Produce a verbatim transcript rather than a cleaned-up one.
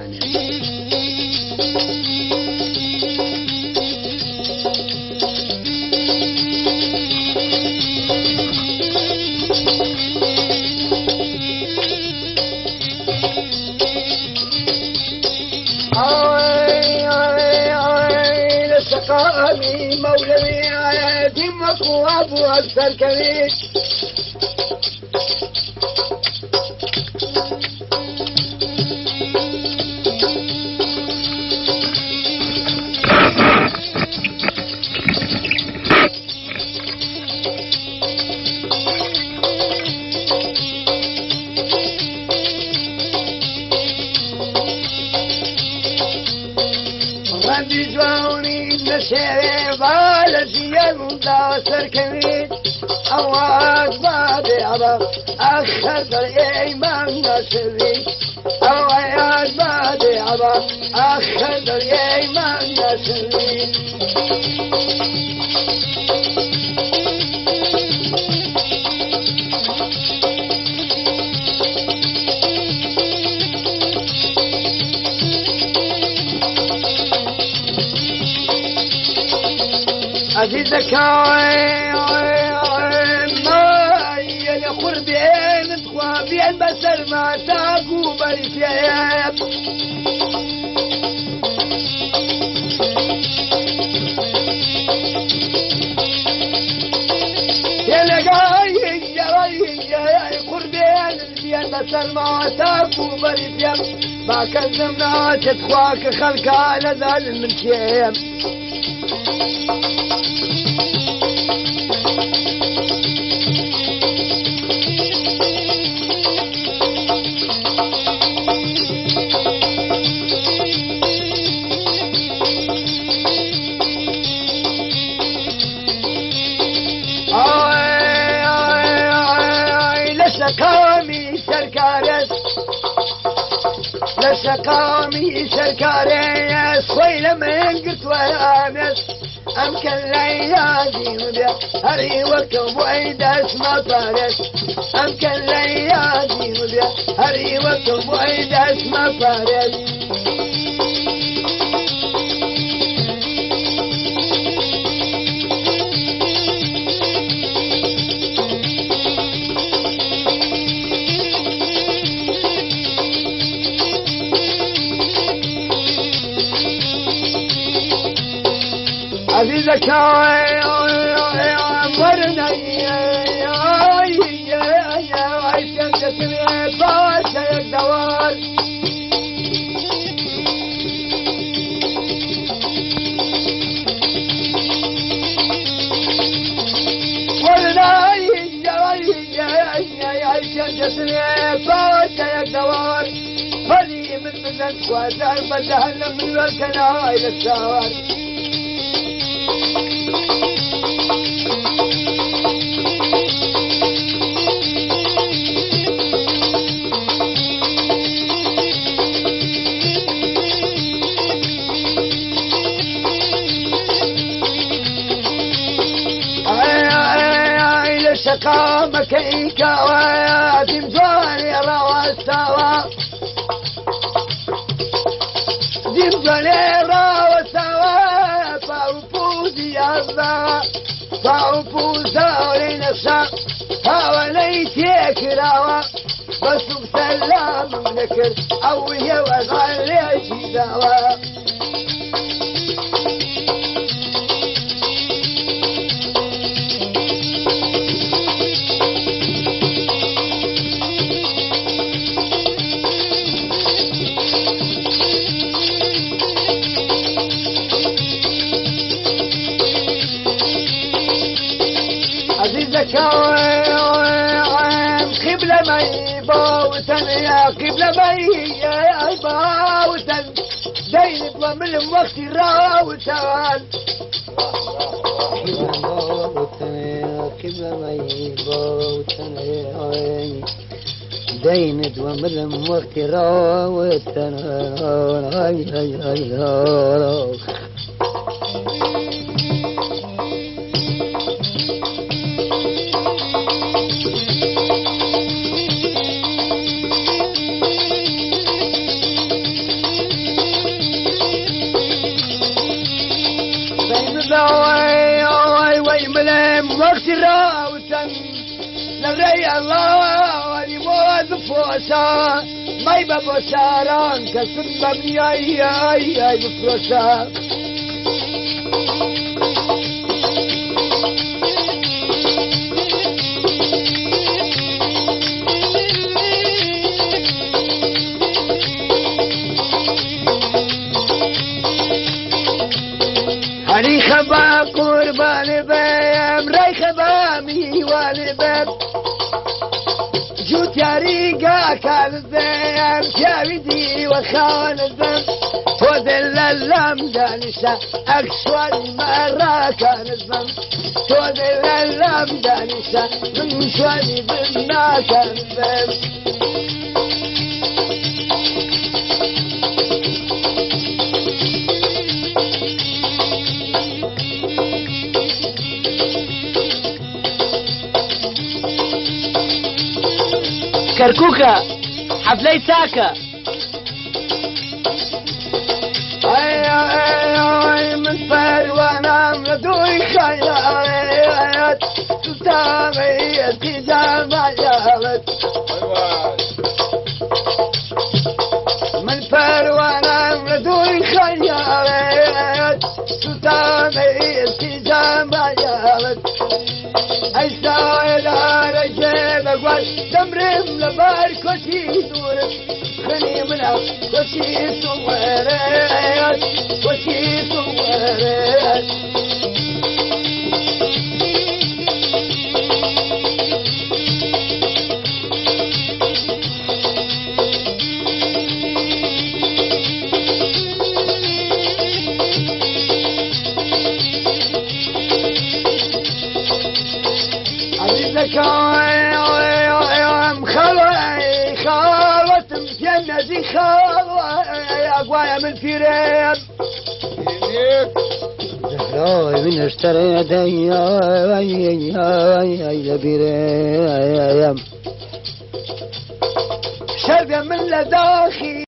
سقامي مولوي دمك وابو اكثر كريم ربي جاوني نسير بالزيان داسر كبير أواج بابي عبا أخذ الإيمان نسري أواج بابي عبا أخذ الإيمان نسري عزيزك ما يخور بين تخوى بين بسر ما تاقو بريتياب يلقاي يخور بين بين بسر ما تاقو بريتياب ما كذبنا تتخواك خلقا لذال من شيب لسقامي سركارس لسقامي سركارس خويل من قلت وامس امكن ليادي مبيع هري وكم وعيد اسمع فارس امكن ليادي مبيع هري وكم وعيد اسمع فارس عزيزك مرنا عايشين تسمية باشا الدوار مرنا عايشين تسمية باشا الدوار هذه من بدنك وزار بدهنا من الكناء إلى السوار سقامك إيكا وادم جواني روا سوا دم جواني روا سوا فاوفوزي الله فاوفوزا ولنسا حواليتيك روا بس بسلام منكر أوي وغالي جدوا عزيزك قبل ما يبوتن يا قبل ما يبوتن دين ومن وقت راوتن قبل ما يبوتن دين ومن وقت راوتن هاي هاي هاي هاي شراوتن لري الله ولموت فوسا ما يبقى بساران كسب بمياي اي اي بفروسا هني خبا قربان بيم راي خبا ميوان بيم جو تاريقا كان الذيم كاويدي وخان الذم تودل اللم دانسا أكسواني مرة كان الذم تودل اللم دانسا من شواني بنا كان الذم كركوكا حفلي ساكا اي اي اي من فروانا مدوي خيالات تتابعي التزام عيالات من فروانا مدوي خيالات تتابعي التزام عيالات اي سائل رجال اقوال تمرم لبار كوشي دورك خلي منها كوشي صورات كوشي صورات عزيزك يا مخلوي خالوة مجندي خالوة يا قوايا من فيريم زهراوي من اشتري يدي لبيريم شرب من لداخي